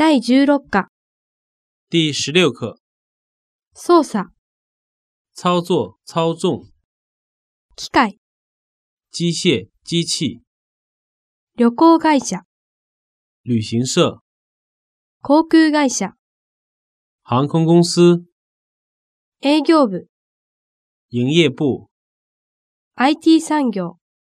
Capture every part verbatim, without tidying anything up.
第十六課、 第十六課， 操作、 操作、操纵、 機械、 機械、機器、 旅行会社、 旅行社、 航空会社、 航空公司、 営業部、 營業部、 アイティー 産業、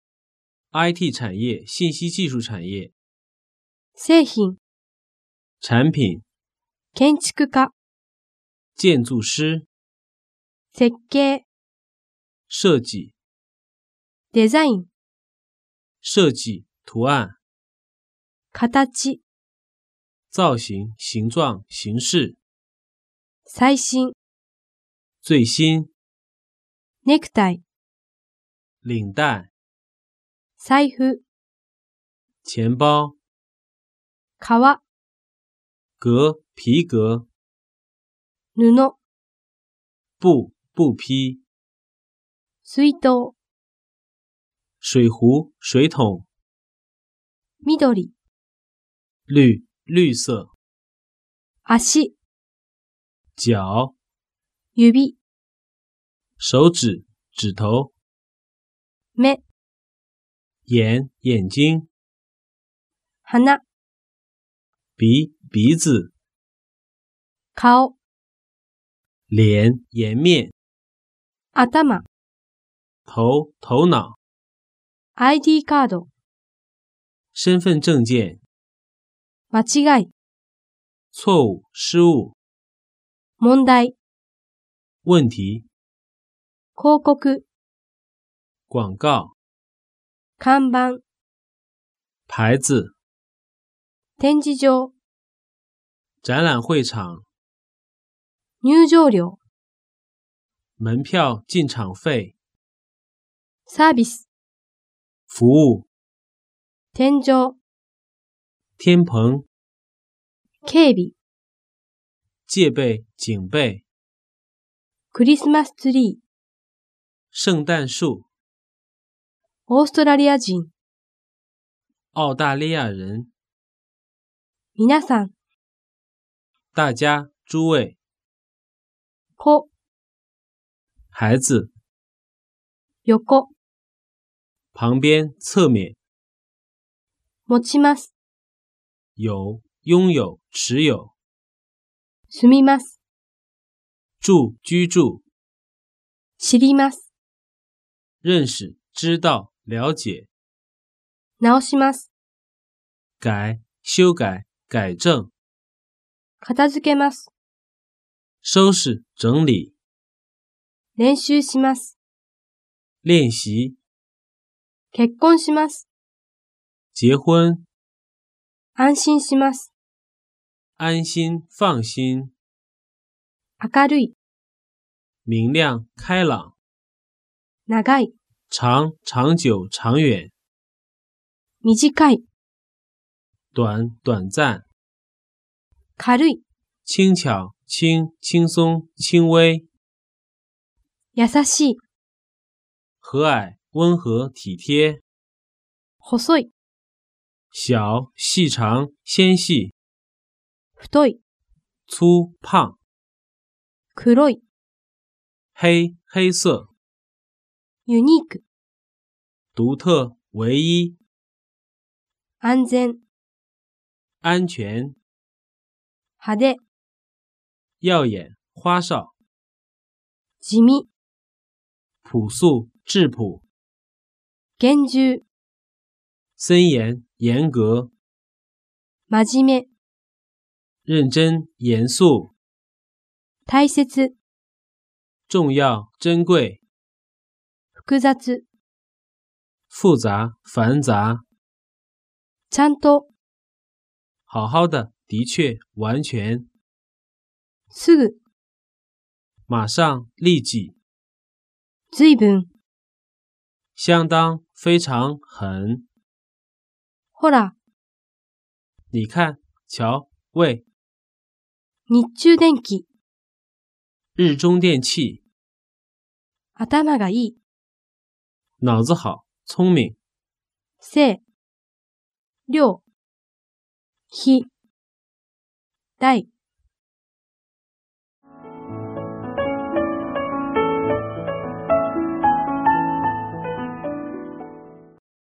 I T 產業、信息技術產業、 製品、 產品、 建築家、 建築師、 設計、 設計、 デザイン、 設計、圖案、 形、 造型、形狀、形式、 最新、 最新、 ネクタイ、 領帶、 財布、 錢包、 革、 革、皮革、 布、 布、布匹、 水筒、 水壺、水桶、 緑、 綠、綠色、 足、 腳、 指、 手指、指頭、 目、 眼、眼睛、 鼻、 鼻、鼻子、 顔、 臉、顏面、 頭、 頭、頭腦、 アイディー カード、 身份證件、 間違い、 錯誤、失誤、 問題、 問題、 広告、 廣告、 看板、 牌子、 展示場、 展覽會場、 入場料、 門票進場費、 サービス、 服務、 天井、 天棚、 警備、 戒備、警備、 クリスマスツリー、 聖誕樹、 オーストラリア人、 澳大利亞人、 皆さん、 大家、諸位、 子、 孩子、 横、 旁邊、側面、 持ちます、 有、擁有、持有、 住みます、 住、居住、 知ります、 認識、知道、了解、 直します、 改、修改、改正、 片付けます、 收拾、整理、 練習します、 練習、 結婚します、 結婚、 安心します、 安心、放心、 明るい、 明亮、開朗、 長い、 長、長久、長遠、 短い、 短、短暫、 軽い、 輕巧、輕、輕鬆、輕微、 優しい、 和藹、溫和、體貼、 細い、 小、細長、纖細、 太い、 粗、胖、 黒い、 黑、黑色、 ユニーク、 獨特、唯一、 安全、 安全、 派手、 耀眼、花哨、 地味、 樸素、質樸、 厳重、 森嚴、嚴格、 真面目、 認真、嚴肅、 大切、 重要、珍貴、 複雑、 複雜、繁雜、 ちゃんと、 好好的、的確、完全、 すぐ、 馬上、立即、 ずいぶん、 相當、非常、很。 ほら、 你看、瞧、喂、 日中電気、 日中電器、 頭がいい、 腦子好、聰明、 正、量、比、 大。